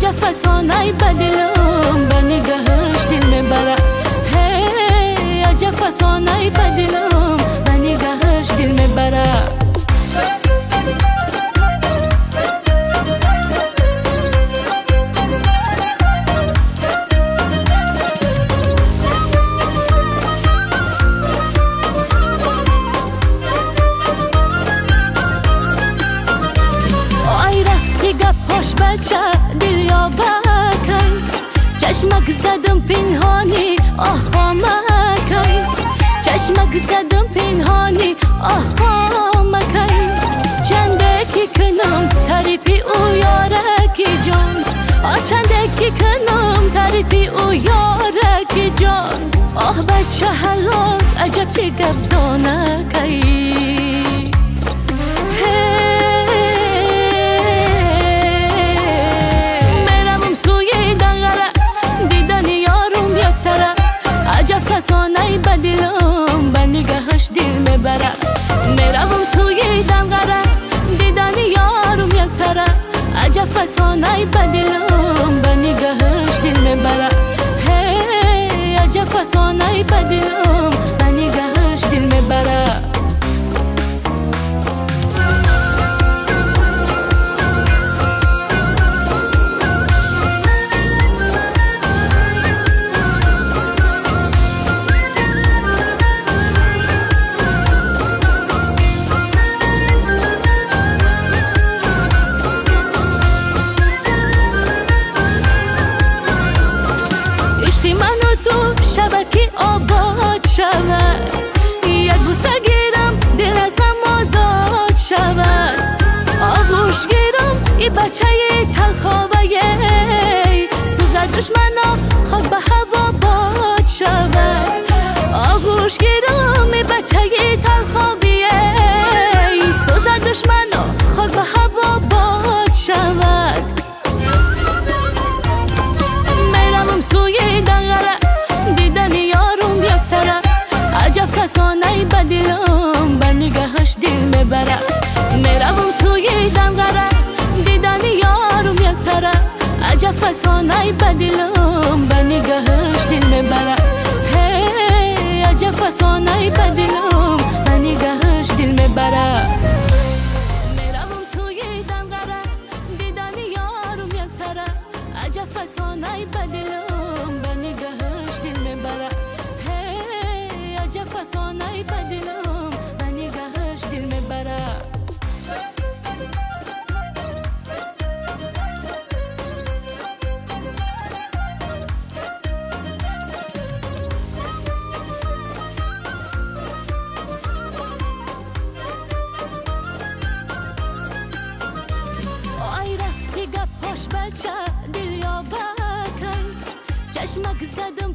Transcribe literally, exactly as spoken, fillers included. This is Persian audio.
عجب فسانه بدلم به نگاهش دل میبره هی عجب فسانه بدلم به نگاهش دل میبره بچه دل یا بکی چشمک زدم پنهانی آخا مکی چشمک زدم پنهانی آخا مکی چنده کی کنم تعریفی او یارکی جان آه چنده کی کنم تعریفی او یارکی جان آه بچه حلال عجب چه گپ دانکی فسانه بدلم به نگاهش دل میبره میروم سوی دلغره دیدن یارم یک سره عجب فسانه بدلم به نگاهش دل میبره هی عجب فسانه بدلم به نگاهش دل میبره شبکی آباد شود یک بوسه گیرم دل از هم آزاد شود آغوش گیرم ای بچه تلخاوه سوز دشمنا خود به هوا باد شود آغوش گیرم ای بچه تلخاوه سوز دشمنا خود به هوا باد شود میرم سوی دنگره دیدن یارم یک سره عجب فسانه بدلم به نگاهش دل میبره میروم سوی دنگره دیدن یارم یک سره عجب فسانه بدلم به نگاهش دل میبره هی عجب فسانه بدلم به نگاهش دل میبره میروم سوی دنگره دیدن یارم یک سره عجب فسانه بدلم به نگاهش دل میبره هی عجب فسانه بدلم به نگاهش دل میبره آی رفتی گپ پاش بچه دل یا بکی چشمک زدم